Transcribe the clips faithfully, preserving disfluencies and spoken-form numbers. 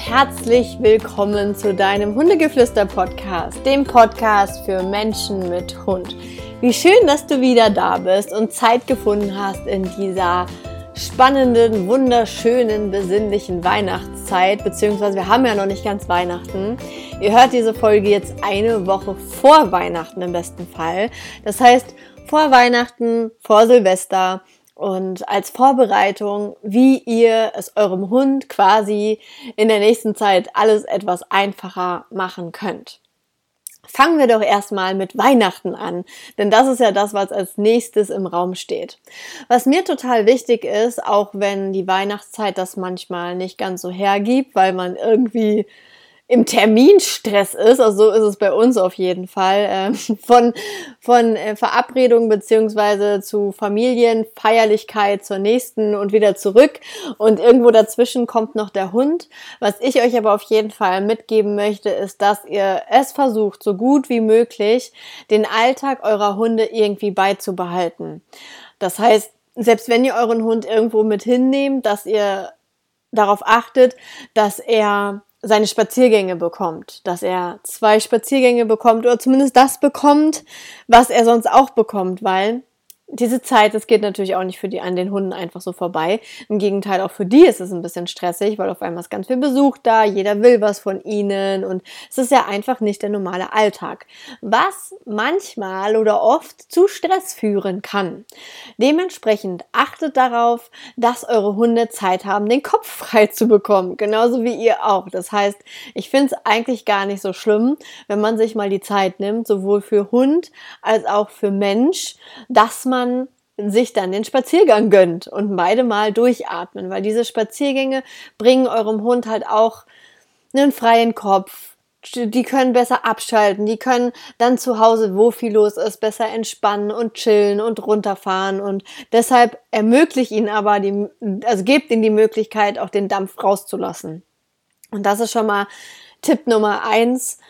herzlich willkommen zu deinem Hundegeflüster-Podcast, dem Podcast für Menschen mit Hund. Wie schön, dass du wieder da bist und Zeit gefunden hast in dieser spannenden, wunderschönen, besinnlichen Weihnachtszeit, beziehungsweise wir haben ja noch nicht ganz Weihnachten. Ihr hört diese Folge jetzt eine Woche vor Weihnachten im besten Fall. Das heißt, vor Weihnachten, vor Silvester. Und als Vorbereitung, wie ihr es eurem Hund quasi in der nächsten Zeit alles etwas einfacher machen könnt. Fangen wir doch erstmal mit Weihnachten an, denn das ist ja das, was als nächstes im Raum steht. Was mir total wichtig ist, auch wenn die Weihnachtszeit das manchmal nicht ganz so hergibt, weil man irgendwie im Terminstress ist, also so ist es bei uns auf jeden Fall, äh, von von äh, Verabredung beziehungsweise zu Familienfeierlichkeit zur nächsten und wieder zurück und irgendwo dazwischen kommt noch der Hund. Was ich euch aber auf jeden Fall mitgeben möchte, ist, dass ihr es versucht, so gut wie möglich den Alltag eurer Hunde irgendwie beizubehalten. Das heißt, selbst wenn ihr euren Hund irgendwo mit hinnehmt, dass ihr darauf achtet, dass er seine Spaziergänge bekommt, dass er zwei Spaziergänge bekommt oder zumindest das bekommt, was er sonst auch bekommt, weil diese Zeit, das geht natürlich auch nicht für die an den Hunden einfach so vorbei. Im Gegenteil, auch für die ist es ein bisschen stressig, weil auf einmal ist ganz viel Besuch da, jeder will was von ihnen und es ist ja einfach nicht der normale Alltag, was manchmal oder oft zu Stress führen kann. Dementsprechend achtet darauf, dass eure Hunde Zeit haben, den Kopf frei zu bekommen, genauso wie ihr auch. Das heißt, ich finde es eigentlich gar nicht so schlimm, wenn man sich mal die Zeit nimmt, sowohl für Hund als auch für Mensch, dass man man sich dann den Spaziergang gönnt und beide mal durchatmen, weil diese Spaziergänge bringen eurem Hund halt auch einen freien Kopf. Die können besser abschalten, die können dann zu Hause, wo viel los ist, besser entspannen und chillen und runterfahren und deshalb ermöglicht ihnen aber die, also gebt ihnen die Möglichkeit, auch den Dampf rauszulassen. Und das ist schon mal Tipp Nummer eins,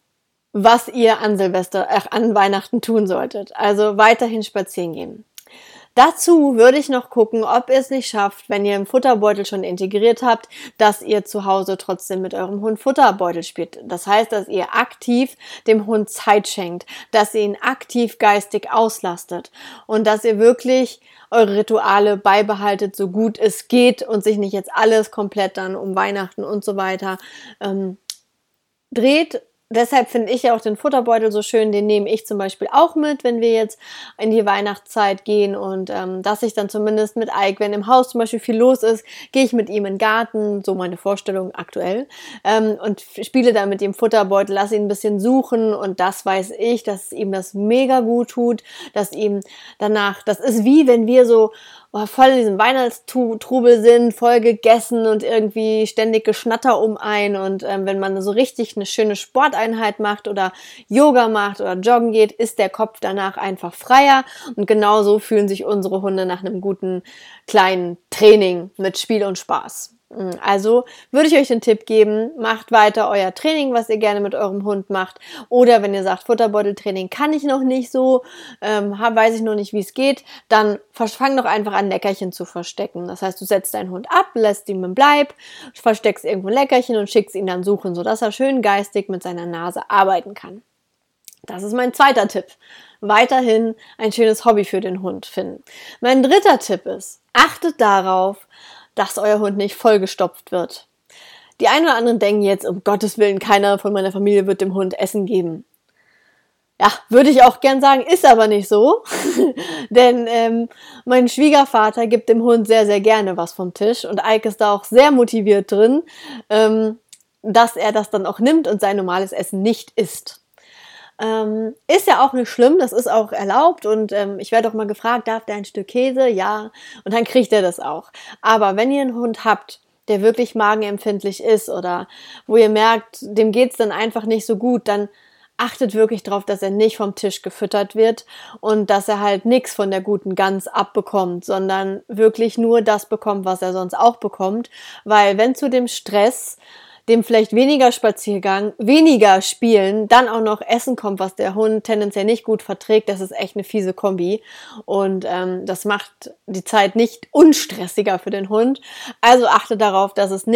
was ihr an Silvester, äh, an Weihnachten tun solltet. Also weiterhin spazieren gehen. Dazu würde ich noch gucken, ob ihr es nicht schafft, wenn ihr im Futterbeutel schon integriert habt, dass ihr zu Hause trotzdem mit eurem Hund Futterbeutel spielt. Das heißt, dass ihr aktiv dem Hund Zeit schenkt, dass ihr ihn aktiv geistig auslastet und dass ihr wirklich eure Rituale beibehaltet, so gut es geht und sich nicht jetzt alles komplett dann um Weihnachten und so weiter ähm, dreht. Deshalb finde ich ja auch den Futterbeutel so schön, den nehme ich zum Beispiel auch mit, wenn wir jetzt in die Weihnachtszeit gehen und ähm, dass ich dann zumindest mit Ike, wenn im Haus zum Beispiel viel los ist, gehe ich mit ihm in den Garten, so meine Vorstellung aktuell, ähm, und spiele dann mit ihm Futterbeutel, lasse ihn ein bisschen suchen und das weiß ich, dass ihm das mega gut tut, dass ihm danach, das ist wie wenn wir so oh, voll in diesem Weihnachtstrubel sind, voll gegessen und irgendwie ständig Geschnatter um ein und ähm, wenn man so richtig eine schöne Sporteinheit macht oder Yoga macht oder joggen geht, ist der Kopf danach einfach freier und genauso fühlen sich unsere Hunde nach einem guten kleinen Training mit Spiel und Spaß. Also würde ich euch den Tipp geben, macht weiter euer Training, was ihr gerne mit eurem Hund macht. Oder wenn ihr sagt, Futterbeuteltraining kann ich noch nicht so, ähm, weiß ich noch nicht, wie es geht, dann fang doch einfach an, Leckerchen zu verstecken. Das heißt, du setzt deinen Hund ab, lässt ihn im Bleib, versteckst irgendwo ein Leckerchen und schickst ihn dann suchen, sodass er schön geistig mit seiner Nase arbeiten kann. Das ist mein zweiter Tipp. Weiterhin ein schönes Hobby für den Hund finden. Mein dritter Tipp ist, achtet darauf, dass euer Hund nicht vollgestopft wird. Die einen oder anderen denken jetzt, um Gottes Willen, keiner von meiner Familie wird dem Hund Essen geben. Ja, würde ich auch gern sagen, ist aber nicht so. Denn ähm, mein Schwiegervater gibt dem Hund sehr, sehr gerne was vom Tisch und Ike ist da auch sehr motiviert drin, ähm, dass er das dann auch nimmt und sein normales Essen nicht isst. Ähm, ist ja auch nicht schlimm, das ist auch erlaubt und ähm, ich werde auch mal gefragt, darf der ein Stück Käse? Ja, und dann kriegt er das auch. Aber wenn ihr einen Hund habt, der wirklich magenempfindlich ist oder wo ihr merkt, dem geht's dann einfach nicht so gut, dann achtet wirklich darauf, dass er nicht vom Tisch gefüttert wird und dass er halt nichts von der guten Gans abbekommt, sondern wirklich nur das bekommt, was er sonst auch bekommt, weil wenn zu dem Stress dem vielleicht weniger Spaziergang, weniger Spielen, dann auch noch Essen kommt, was der Hund tendenziell nicht gut verträgt, das ist echt eine fiese Kombi und ähm, das macht die Zeit nicht unstressiger für den Hund. Also achte darauf, dass es nichts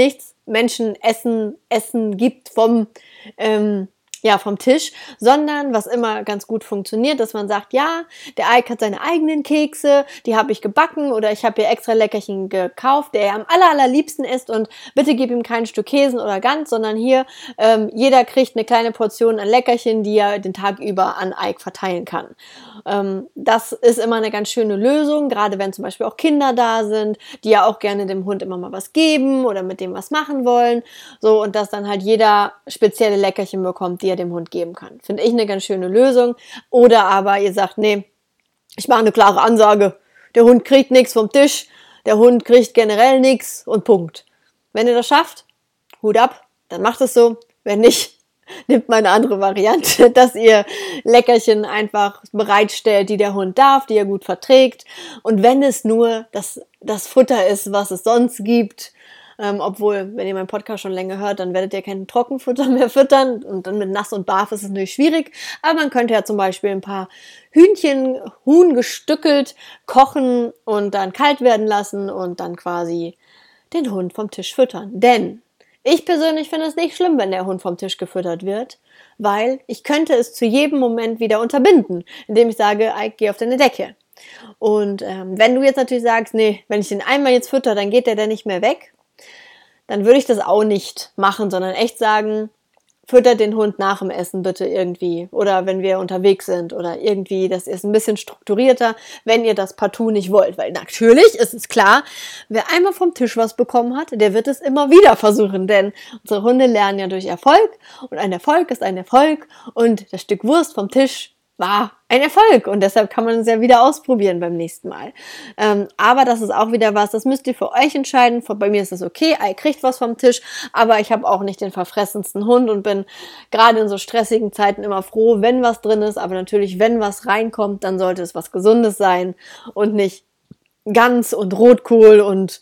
Menschen Essen, Essen gibt vom ähm, ja, vom Tisch, sondern was immer ganz gut funktioniert, dass man sagt, ja, der Ike hat seine eigenen Kekse, die habe ich gebacken oder ich habe hier extra Leckerchen gekauft, der er am aller, allerliebsten isst und bitte gib ihm kein Stück Käse oder Gans, sondern hier, ähm, jeder kriegt eine kleine Portion an Leckerchen, die er den Tag über an Ike verteilen kann. Ähm, das ist immer eine ganz schöne Lösung, gerade wenn zum Beispiel auch Kinder da sind, die ja auch gerne dem Hund immer mal was geben oder mit dem was machen wollen, so, und dass dann halt jeder spezielle Leckerchen bekommt, die er dem Hund geben kann. Finde ich eine ganz schöne Lösung. Oder aber ihr sagt, nee, ich mache eine klare Ansage. Der Hund kriegt nichts vom Tisch, der Hund kriegt generell nichts und Punkt. Wenn ihr das schafft, Hut ab, dann macht es so. Wenn nicht, nimmt mal eine andere Variante, dass ihr Leckerchen einfach bereitstellt, die der Hund darf, die er gut verträgt. Und wenn es nur das, das Futter ist, was es sonst gibt, Ähm, obwohl, wenn ihr meinen Podcast schon länger hört, dann werdet ihr kein Trockenfutter mehr füttern und dann mit Nass und Barf ist es natürlich schwierig, aber man könnte ja zum Beispiel ein paar Hühnchen, Huhn gestückelt kochen und dann kalt werden lassen und dann quasi den Hund vom Tisch füttern. Denn ich persönlich finde es nicht schlimm, wenn der Hund vom Tisch gefüttert wird, weil ich könnte es zu jedem Moment wieder unterbinden, indem ich sage, Ike, geh auf deine Decke. Und ähm, wenn du jetzt natürlich sagst, nee, wenn ich den einmal jetzt fütter, dann geht der dann nicht mehr weg, dann würde ich das auch nicht machen, sondern echt sagen, füttert den Hund nach dem Essen bitte irgendwie oder wenn wir unterwegs sind oder irgendwie, das ist ein bisschen strukturierter, wenn ihr das partout nicht wollt, weil natürlich ist es klar, wer einmal vom Tisch was bekommen hat, der wird es immer wieder versuchen, denn unsere Hunde lernen ja durch Erfolg und ein Erfolg ist ein Erfolg und das Stück Wurst vom Tisch war ein Erfolg und deshalb kann man es ja wieder ausprobieren beim nächsten Mal. Ähm, aber das ist auch wieder was, das müsst ihr für euch entscheiden. Bei mir ist es okay, Ike kriegt was vom Tisch, aber ich habe auch nicht den verfressensten Hund und bin gerade in so stressigen Zeiten immer froh, wenn was drin ist, aber natürlich, wenn was reinkommt, dann sollte es was Gesundes sein und nicht Gans und Rotkohl und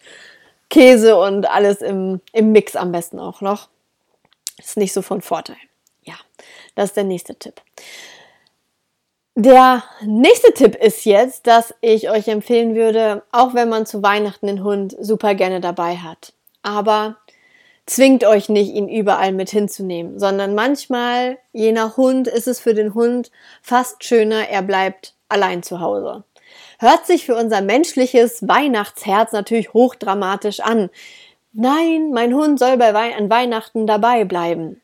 Käse und alles im, im Mix am besten auch noch. Das ist nicht so von Vorteil. Ja, das ist der nächste Tipp. Der nächste Tipp ist jetzt, dass ich euch empfehlen würde, auch wenn man zu Weihnachten den Hund super gerne dabei hat, aber zwingt euch nicht, ihn überall mit hinzunehmen, sondern manchmal, je nach Hund, ist es für den Hund fast schöner, er bleibt allein zu Hause. Hört sich für unser menschliches Weihnachtsherz natürlich hochdramatisch an. Nein, mein Hund soll bei Wei- an Weihnachten dabei bleiben.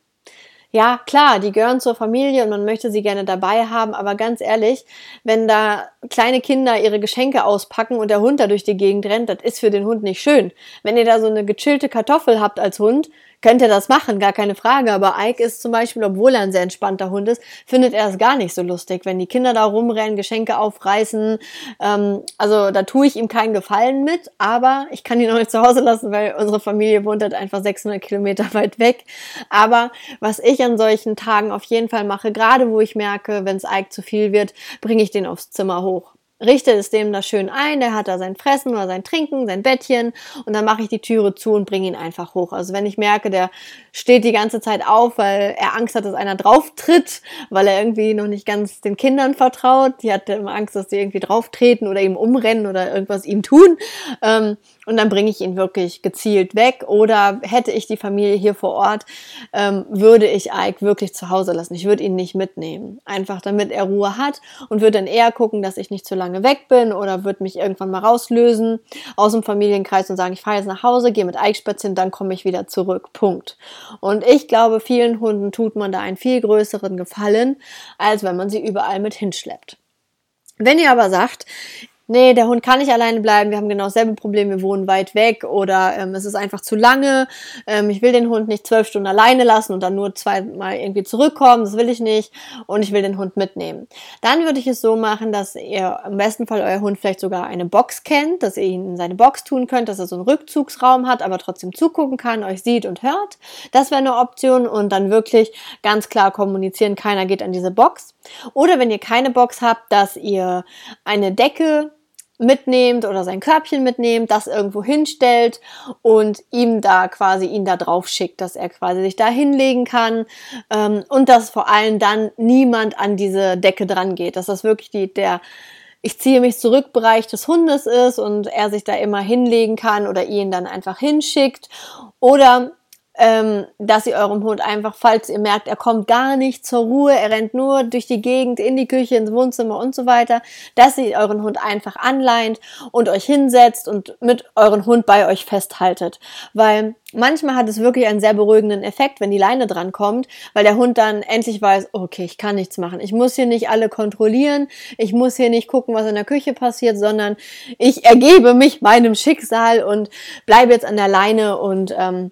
Ja, klar, die gehören zur Familie und man möchte sie gerne dabei haben, aber ganz ehrlich, wenn da kleine Kinder ihre Geschenke auspacken und der Hund da durch die Gegend rennt, das ist für den Hund nicht schön. Wenn ihr da so eine gechillte Kartoffel habt als Hund, könnt ihr das machen, gar keine Frage, aber Ike ist zum Beispiel, obwohl er ein sehr entspannter Hund ist, findet er es gar nicht so lustig, wenn die Kinder da rumrennen, Geschenke aufreißen, ähm, also da tue ich ihm keinen Gefallen mit, aber ich kann ihn auch nicht zu Hause lassen, weil unsere Familie wohnt halt einfach sechshundert Kilometer weit weg, aber was ich an solchen Tagen auf jeden Fall mache, gerade wo ich merke, wenn es Ike zu viel wird, bringe ich den aufs Zimmer hoch. Richte es dem da schön ein, der hat da sein Fressen oder sein Trinken, sein Bettchen und dann mache ich die Türe zu und bringe ihn einfach hoch. Also wenn ich merke, der steht die ganze Zeit auf, weil er Angst hat, dass einer drauf tritt, weil er irgendwie noch nicht ganz den Kindern vertraut, die hat immer Angst, dass die irgendwie drauf treten oder ihm umrennen oder irgendwas ihm tun, ähm, und dann bringe ich ihn wirklich gezielt weg oder hätte ich die Familie hier vor Ort, ähm, würde ich Ike wirklich zu Hause lassen. Ich würde ihn nicht mitnehmen, einfach damit er Ruhe hat und würde dann eher gucken, dass ich nicht zu lange weg bin oder würde mich irgendwann mal rauslösen aus dem Familienkreis und sagen, ich fahre jetzt nach Hause, gehe mit Ike spazieren, dann komme ich wieder zurück. Punkt. Und ich glaube, vielen Hunden tut man da einen viel größeren Gefallen, als wenn man sie überall mit hinschleppt. Wenn ihr aber sagt, nee, der Hund kann nicht alleine bleiben, wir haben genau dasselbe Problem, wir wohnen weit weg oder ähm, es ist einfach zu lange, ähm, ich will den Hund nicht zwölf Stunden alleine lassen und dann nur zweimal irgendwie zurückkommen, das will ich nicht und ich will den Hund mitnehmen. Dann würde ich es so machen, dass ihr im besten Fall euer Hund vielleicht sogar eine Box kennt, dass ihr ihn in seine Box tun könnt, dass er so einen Rückzugsraum hat, aber trotzdem zugucken kann, euch sieht und hört. Das wäre eine Option und dann wirklich ganz klar kommunizieren, keiner geht an diese Box. Oder wenn ihr keine Box habt, dass ihr eine Decke mitnehmt oder sein Körbchen mitnehmt, das irgendwo hinstellt und ihm da quasi ihn da drauf schickt, dass er quasi sich da hinlegen kann, ähm, und dass vor allem dann niemand an diese Decke dran geht, dass das wirklich die, der ich ziehe mich zurück Bereich des Hundes ist und er sich da immer hinlegen kann oder ihn dann einfach hinschickt oder ähm, dass ihr eurem Hund einfach, falls ihr merkt, er kommt gar nicht zur Ruhe, er rennt nur durch die Gegend, in die Küche, ins Wohnzimmer und so weiter, dass ihr euren Hund einfach anleint und euch hinsetzt und mit euren Hund bei euch festhaltet. Weil manchmal hat es wirklich einen sehr beruhigenden Effekt, wenn die Leine dran kommt, weil der Hund dann endlich weiß, okay, ich kann nichts machen. Ich muss hier nicht alle kontrollieren, ich muss hier nicht gucken, was in der Küche passiert, sondern ich ergebe mich meinem Schicksal und bleibe jetzt an der Leine und ähm,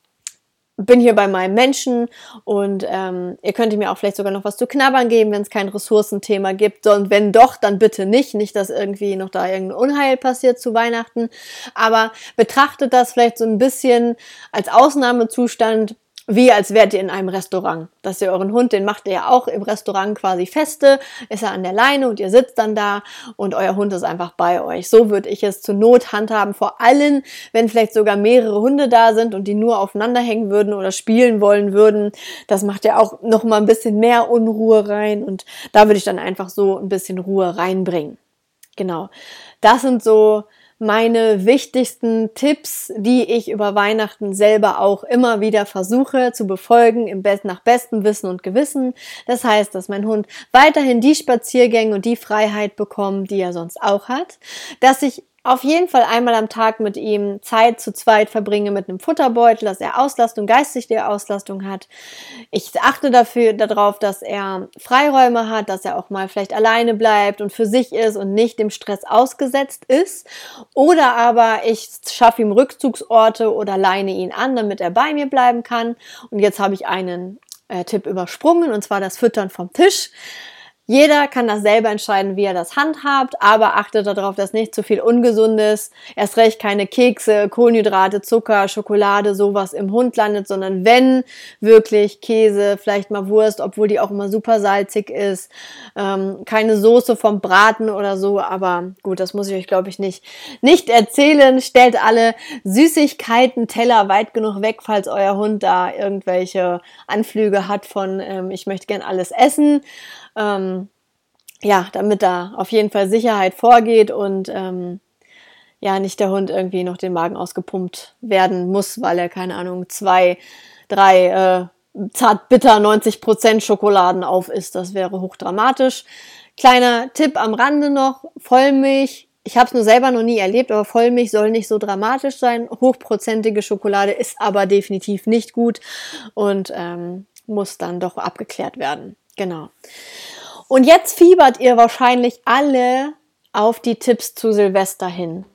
bin hier bei meinem Menschen und ähm, ihr könnt mir auch vielleicht sogar noch was zu knabbern geben, wenn es kein Ressourcenthema gibt. Und wenn doch, dann bitte nicht. Nicht, dass irgendwie noch da irgendein Unheil passiert zu Weihnachten. Aber betrachtet das vielleicht so ein bisschen als Ausnahmezustand, wie als wärt ihr in einem Restaurant. Dass ihr euren Hund, den macht ihr ja auch im Restaurant quasi feste, ist er an der Leine und ihr sitzt dann da und euer Hund ist einfach bei euch. So würde ich es zur Not handhaben, vor allem, wenn vielleicht sogar mehrere Hunde da sind und die nur aufeinander hängen würden oder spielen wollen würden. Das macht ja auch noch mal ein bisschen mehr Unruhe rein und da würde ich dann einfach so ein bisschen Ruhe reinbringen. Genau, das sind so meine wichtigsten Tipps, die ich über Weihnachten selber auch immer wieder versuche zu befolgen, im Best- nach bestem Wissen und Gewissen. Das heißt, dass mein Hund weiterhin die Spaziergänge und die Freiheit bekommt, die er sonst auch hat, dass ich auf jeden Fall einmal am Tag mit ihm Zeit zu zweit verbringe mit einem Futterbeutel, dass er Auslastung, geistige Auslastung hat. Ich achte dafür darauf, dass er Freiräume hat, dass er auch mal vielleicht alleine bleibt und für sich ist und nicht dem Stress ausgesetzt ist. Oder aber ich schaffe ihm Rückzugsorte oder leine ihn an, damit er bei mir bleiben kann. Und jetzt habe ich einen äh, Tipp übersprungen, und zwar das Füttern vom Tisch. Jeder kann das selber entscheiden, wie er das handhabt, aber achtet darauf, dass nicht zu viel Ungesundes, erst recht keine Kekse, Kohlenhydrate, Zucker, Schokolade, sowas im Hund landet, sondern wenn wirklich Käse, vielleicht mal Wurst, obwohl die auch immer super salzig ist, ähm, keine Soße vom Braten oder so, aber gut, das muss ich euch, glaube ich, nicht, nicht erzählen. Stellt alle Süßigkeiten, Teller weit genug weg, falls euer Hund da irgendwelche Anflüge hat von, ähm, ich möchte gern alles essen. Ähm, ja, damit da auf jeden Fall Sicherheit vorgeht und ähm, ja, nicht der Hund irgendwie noch den Magen ausgepumpt werden muss, weil er, keine Ahnung, zwei, drei äh, zartbitter neunzig Prozent Schokoladen auf isst. Das wäre hochdramatisch. Kleiner Tipp am Rande noch, Vollmilch. Ich habe es nur selber noch nie erlebt, aber Vollmilch soll nicht so dramatisch sein. Hochprozentige Schokolade ist aber definitiv nicht gut und ähm, muss dann doch abgeklärt werden. Genau. Und jetzt fiebert ihr wahrscheinlich alle auf die Tipps zu Silvester hin.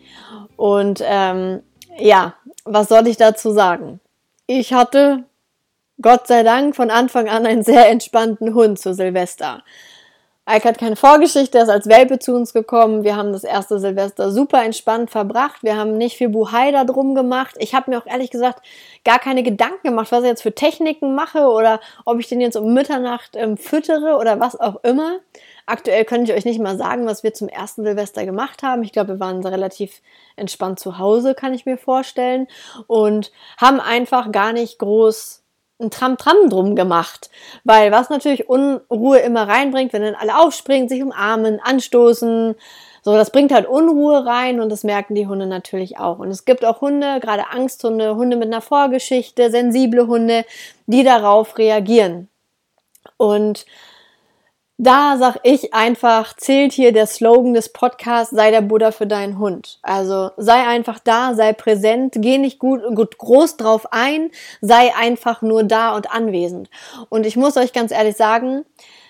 Und ähm, ja, was soll ich dazu sagen? Ich hatte, Gott sei Dank, von Anfang an einen sehr entspannten Hund zu Silvester. Ike hat keine Vorgeschichte, er ist als Welpe zu uns gekommen. Wir haben das erste Silvester super entspannt verbracht. Wir haben nicht viel Buhai da drum gemacht. Ich habe mir auch ehrlich gesagt gar keine Gedanken gemacht, was ich jetzt für Techniken mache oder ob ich den jetzt um Mitternacht ähm, füttere oder was auch immer. Aktuell könnte ich euch nicht mal sagen, was wir zum ersten Silvester gemacht haben. Ich glaube, wir waren relativ entspannt zu Hause, kann ich mir vorstellen. Und haben einfach gar nicht groß ein Tram-Tram drum gemacht, weil was natürlich Unruhe immer reinbringt, wenn dann alle aufspringen, sich umarmen, anstoßen, so, das bringt halt Unruhe rein und das merken die Hunde natürlich auch. Und es gibt auch Hunde, gerade Angsthunde, Hunde mit einer Vorgeschichte, sensible Hunde, die darauf reagieren. Und da sag ich einfach, zählt hier der Slogan des Podcasts, sei der Buddha für deinen Hund. Also sei einfach da, sei präsent, geh nicht gut, gut groß drauf ein, sei einfach nur da und anwesend. Und ich muss euch ganz ehrlich sagen,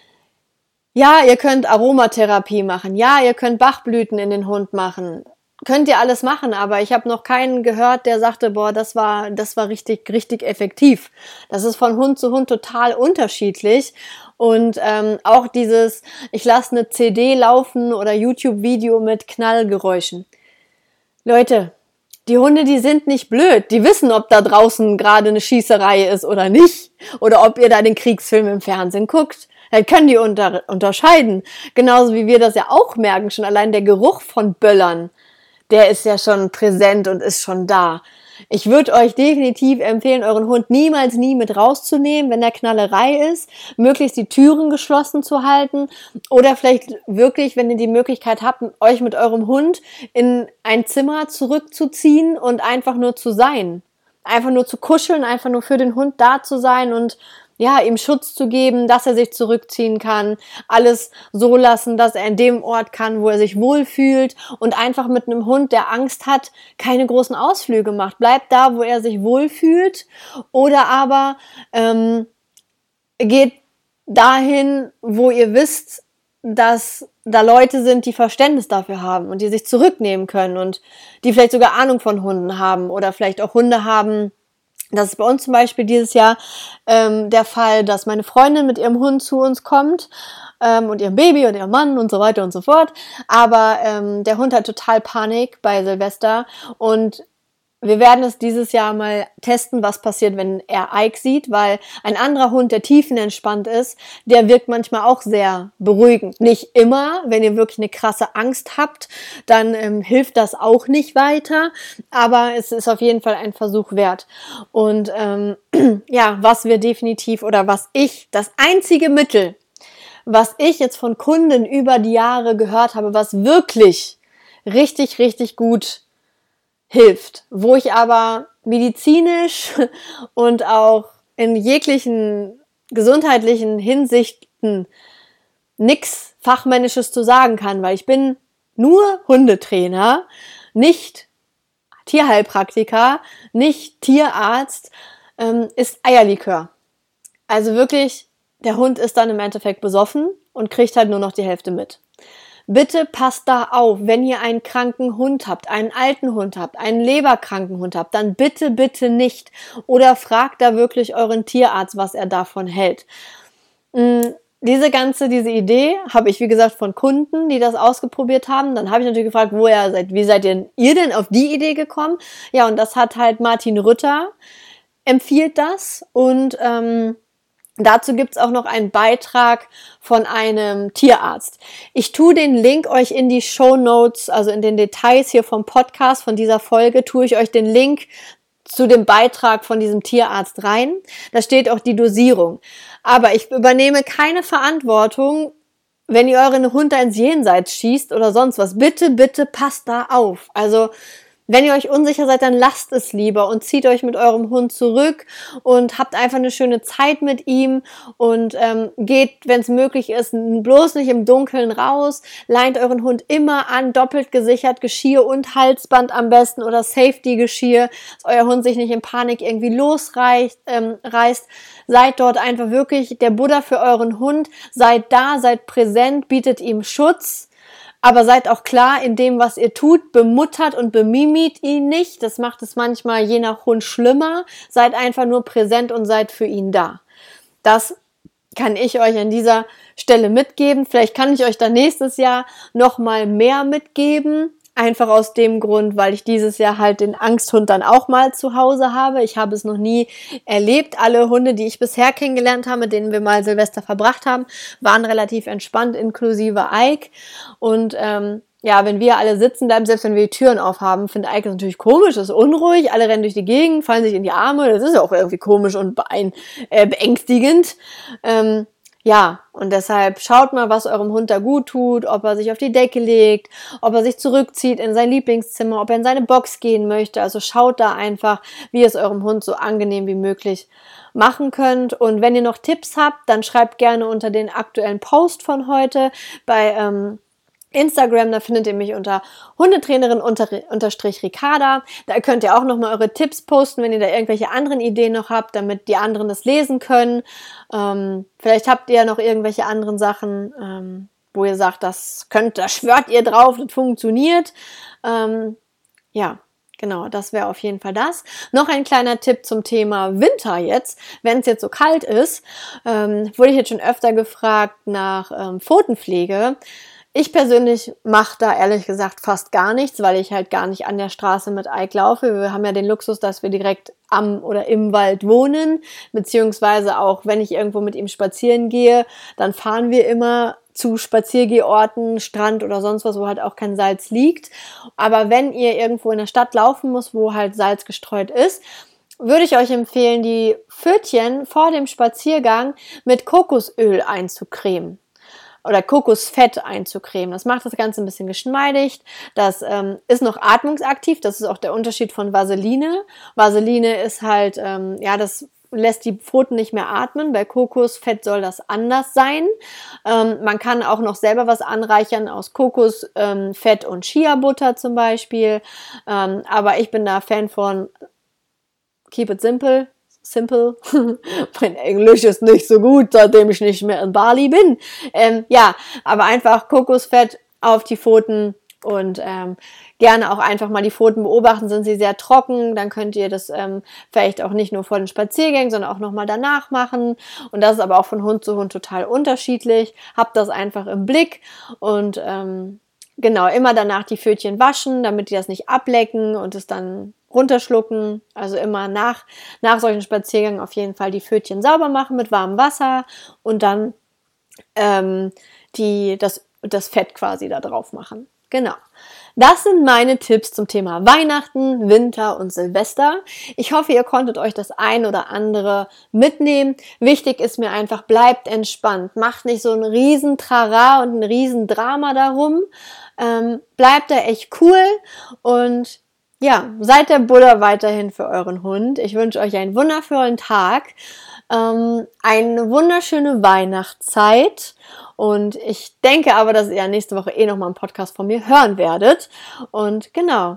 ja, ihr könnt Aromatherapie machen, ja, ihr könnt Bachblüten in den Hund machen, könnt ihr alles machen, aber ich habe noch keinen gehört, der sagte, boah, das war, das war richtig, richtig effektiv. Das ist von Hund zu Hund total unterschiedlich. Und ähm, auch dieses, ich lasse eine C D laufen oder YouTube-Video mit Knallgeräuschen. Leute, die Hunde, die sind nicht blöd. Die wissen, ob da draußen gerade eine Schießerei ist oder nicht. Oder ob ihr da den Kriegsfilm im Fernsehen guckt. Das können die unter, unterscheiden. Genauso wie wir das ja auch merken. Schon allein der Geruch von Böllern, der ist ja schon präsent und ist schon da. Ich würde euch definitiv empfehlen, euren Hund niemals nie mit rauszunehmen, wenn der Knallerei ist, möglichst die Türen geschlossen zu halten oder vielleicht wirklich, wenn ihr die Möglichkeit habt, euch mit eurem Hund in ein Zimmer zurückzuziehen und einfach nur zu sein. einfach nur zu kuscheln, einfach nur für den Hund da zu sein und ja, ihm Schutz zu geben, dass er sich zurückziehen kann, alles so lassen, dass er in dem Ort kann, wo er sich wohlfühlt und einfach mit einem Hund, der Angst hat, keine großen Ausflüge macht. Bleibt da, wo er sich wohlfühlt oder aber ähm, geht dahin, wo ihr wisst, dass da Leute sind, die Verständnis dafür haben und die sich zurücknehmen können und die vielleicht sogar Ahnung von Hunden haben oder vielleicht auch Hunde haben. Das ist bei uns zum Beispiel dieses Jahr ähm, der Fall, dass meine Freundin mit ihrem Hund zu uns kommt ähm, und ihrem Baby und ihrem Mann und so weiter und so fort. Aber ähm, der Hund hat total Panik bei Silvester und wir werden es dieses Jahr mal testen, was passiert, wenn er Ike sieht, weil ein anderer Hund, der tiefenentspannt ist, der wirkt manchmal auch sehr beruhigend. Nicht immer, wenn ihr wirklich eine krasse Angst habt, dann ähm, hilft das auch nicht weiter, aber es ist auf jeden Fall ein Versuch wert. Und ähm, ja, was wir definitiv oder was ich, das einzige Mittel, was ich jetzt von Kunden über die Jahre gehört habe, was wirklich richtig, richtig gut hilft, wo ich aber medizinisch und auch in jeglichen gesundheitlichen Hinsichten nichts Fachmännisches zu sagen kann, weil ich bin nur Hundetrainer, nicht Tierheilpraktiker, nicht Tierarzt, ähm, ist Eierlikör. Also wirklich, der Hund ist dann im Endeffekt besoffen und kriegt halt nur noch die Hälfte mit. Bitte passt da auf, wenn ihr einen kranken Hund habt, einen alten Hund habt, einen leberkranken Hund habt, dann bitte, bitte nicht. Oder fragt da wirklich euren Tierarzt, was er davon hält. Diese ganze, diese Idee habe ich, wie gesagt, von Kunden, die das ausprobiert haben. Dann habe ich natürlich gefragt, woher seid, wie seid ihr, ihr denn auf die Idee gekommen? Ja, und das hat halt Martin Rütter empfiehlt das und ähm, dazu gibt's auch noch einen Beitrag von einem Tierarzt. Ich tue den Link euch in die Shownotes, also in den Details hier vom Podcast, von dieser Folge, tue ich euch den Link zu dem Beitrag von diesem Tierarzt rein. Da steht auch die Dosierung. Aber ich übernehme keine Verantwortung, wenn ihr euren Hund da ins Jenseits schießt oder sonst was. Bitte, bitte passt da auf. Also wenn ihr euch unsicher seid, dann lasst es lieber und zieht euch mit eurem Hund zurück und habt einfach eine schöne Zeit mit ihm und ähm, geht, wenn es möglich ist, bloß nicht im Dunkeln raus. Leint euren Hund immer an, doppelt gesichert, Geschirr und Halsband am besten oder Safety-Geschirr, dass euer Hund sich nicht in Panik irgendwie losreißt. Ähm, reißt. Seid dort einfach wirklich der Buddha für euren Hund. Seid da, seid präsent, bietet ihm Schutz. Aber seid auch klar in dem, was ihr tut, bemuttert und bemimit ihn nicht. Das macht es manchmal je nach Hund schlimmer. Seid einfach nur präsent und seid für ihn da. Das kann ich euch an dieser Stelle mitgeben. Vielleicht kann ich euch dann nächstes Jahr noch mal mehr mitgeben. Einfach aus dem Grund, weil ich dieses Jahr halt den Angsthund dann auch mal zu Hause habe. Ich habe es noch nie erlebt. Alle Hunde, die ich bisher kennengelernt habe, mit denen wir mal Silvester verbracht haben, waren relativ entspannt, inklusive Ike. Und ähm, ja, wenn wir alle sitzen bleiben, selbst wenn wir die Türen aufhaben, finde Ike das natürlich komisch, ist unruhig. Alle rennen durch die Gegend, fallen sich in die Arme. Das ist ja auch irgendwie komisch und beein- äh, beängstigend. Ähm, Ja, und deshalb schaut mal, was eurem Hund da gut tut, ob er sich auf die Decke legt, ob er sich zurückzieht in sein Lieblingszimmer, ob er in seine Box gehen möchte. Also schaut da einfach, wie ihr es eurem Hund so angenehm wie möglich machen könnt. Und wenn ihr noch Tipps habt, dann schreibt gerne unter den aktuellen Post von heute bei ähm, Instagram, da findet ihr mich unter Hundetrainerin unter, unterstrich Ricarda. Da könnt ihr auch nochmal eure Tipps posten, wenn ihr da irgendwelche anderen Ideen noch habt, damit die anderen das lesen können. Ähm, vielleicht habt ihr noch irgendwelche anderen Sachen, ähm, wo ihr sagt, das könnt, da schwört ihr drauf, das funktioniert. Ähm, ja, genau, das wäre auf jeden Fall das. Noch ein kleiner Tipp zum Thema Winter jetzt, wenn es jetzt so kalt ist. Ähm, wurde ich jetzt schon öfter gefragt nach ähm, Pfotenpflege. Ich persönlich mache da ehrlich gesagt fast gar nichts, weil ich halt gar nicht an der Straße mit Ike laufe. Wir haben ja den Luxus, dass wir direkt am oder im Wald wohnen, beziehungsweise auch, wenn ich irgendwo mit ihm spazieren gehe, dann fahren wir immer zu Spaziergehorten, Strand oder sonst was, wo halt auch kein Salz liegt. Aber wenn ihr irgendwo in der Stadt laufen müsst, wo halt Salz gestreut ist, würde ich euch empfehlen, die Pfötchen vor dem Spaziergang mit Kokosöl einzucremen. oder Kokosfett einzucremen. Das macht das Ganze ein bisschen geschmeidig. Das ähm, ist noch atmungsaktiv. Das ist auch der Unterschied von Vaseline. Vaseline ist halt, ähm, ja, das lässt die Pfoten nicht mehr atmen. Bei Kokosfett soll das anders sein. Ähm, man kann auch noch selber was anreichern aus Kokosfett ähm, und Chia-Butter zum Beispiel. Ähm, aber ich bin da Fan von Keep it simple. Simple. Mein Englisch ist nicht so gut, seitdem ich nicht mehr in Bali bin. Ähm, ja, aber einfach Kokosfett auf die Pfoten und ähm, gerne auch einfach mal die Pfoten beobachten. Sind sie sehr trocken, dann könnt ihr das ähm, vielleicht auch nicht nur vor den Spaziergängen, sondern auch nochmal danach machen. Und das ist aber auch von Hund zu Hund total unterschiedlich. Habt das einfach im Blick und ähm, genau, immer danach die Pfötchen waschen, damit die das nicht ablecken und es dann runterschlucken. Also immer nach, nach solchen Spaziergängen auf jeden Fall die Pfötchen sauber machen mit warmem Wasser und dann ähm, die, das, das Fett quasi da drauf machen. Genau. Das sind meine Tipps zum Thema Weihnachten, Winter und Silvester. Ich hoffe, ihr konntet euch das ein oder andere mitnehmen. Wichtig ist mir einfach, bleibt entspannt. Macht nicht so ein riesen Trara und ein riesen Drama darum. Ähm, bleibt da echt cool und ja, seid der Buddha weiterhin für euren Hund. Ich wünsche euch einen wundervollen Tag, ähm, eine wunderschöne Weihnachtszeit. Und ich denke aber, dass ihr nächste Woche eh nochmal einen Podcast von mir hören werdet. Und genau.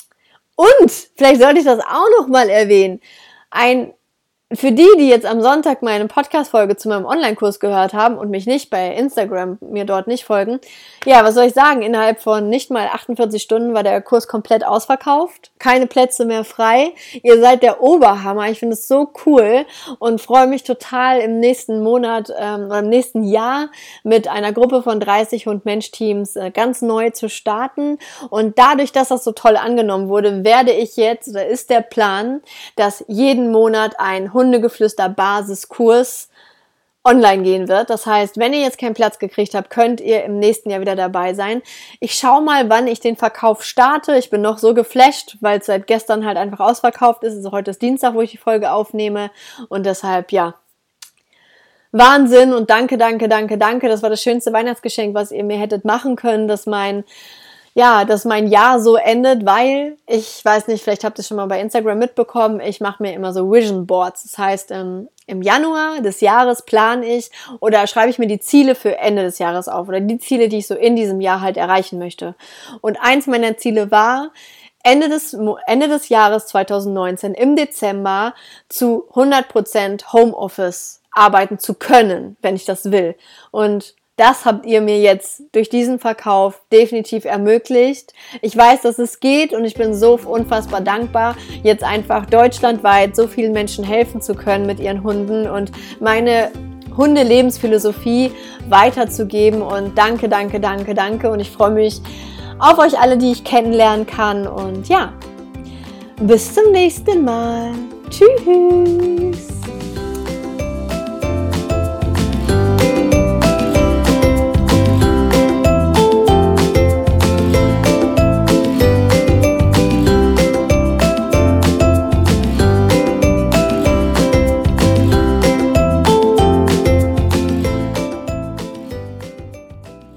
Und vielleicht sollte ich das auch nochmal erwähnen. Ein Für die, die jetzt am Sonntag meine Podcast-Folge zu meinem Online-Kurs gehört haben und mich nicht bei Instagram, mir dort nicht folgen, ja, was soll ich sagen? Innerhalb von nicht mal achtundvierzig Stunden war der Kurs komplett ausverkauft. Keine Plätze mehr frei. Ihr seid der Oberhammer. Ich finde es so cool und freue mich total im nächsten Monat ähm, oder im nächsten Jahr mit einer Gruppe von dreißig Hund-Mensch-Teams äh, ganz neu zu starten. Und dadurch, dass das so toll angenommen wurde, werde ich jetzt, oder ist der Plan, dass jeden Monat ein Hundegeflüster-Basiskurs online gehen wird. Das heißt, wenn ihr jetzt keinen Platz gekriegt habt, könnt ihr im nächsten Jahr wieder dabei sein. Ich schaue mal, wann ich den Verkauf starte. Ich bin noch so geflasht, weil es seit gestern halt einfach ausverkauft ist. Also heute ist Dienstag, wo ich die Folge aufnehme und deshalb, ja, Wahnsinn und danke, danke, danke, danke. Das war das schönste Weihnachtsgeschenk, was ihr mir hättet machen können, dass mein Ja, dass mein Jahr so endet, weil, ich weiß nicht, vielleicht habt ihr es schon mal bei Instagram mitbekommen, ich mache mir immer so Vision Boards. Das heißt, ähm, im Januar des Jahres plane ich oder schreibe ich mir die Ziele für Ende des Jahres auf oder die Ziele, die ich so in diesem Jahr halt erreichen möchte. Und eins meiner Ziele war, Ende des, Ende des Jahres zwanzig neunzehn im Dezember zu hundert Prozent Homeoffice arbeiten zu können, wenn ich das will. Und das habt ihr mir jetzt durch diesen Verkauf definitiv ermöglicht. Ich weiß, dass es geht und ich bin so unfassbar dankbar, jetzt einfach deutschlandweit so vielen Menschen helfen zu können mit ihren Hunden und meine Hunde-Lebensphilosophie weiterzugeben. Und danke, danke, danke, danke. Und ich freue mich auf euch alle, die ich kennenlernen kann. Und ja, bis zum nächsten Mal. Tschüss.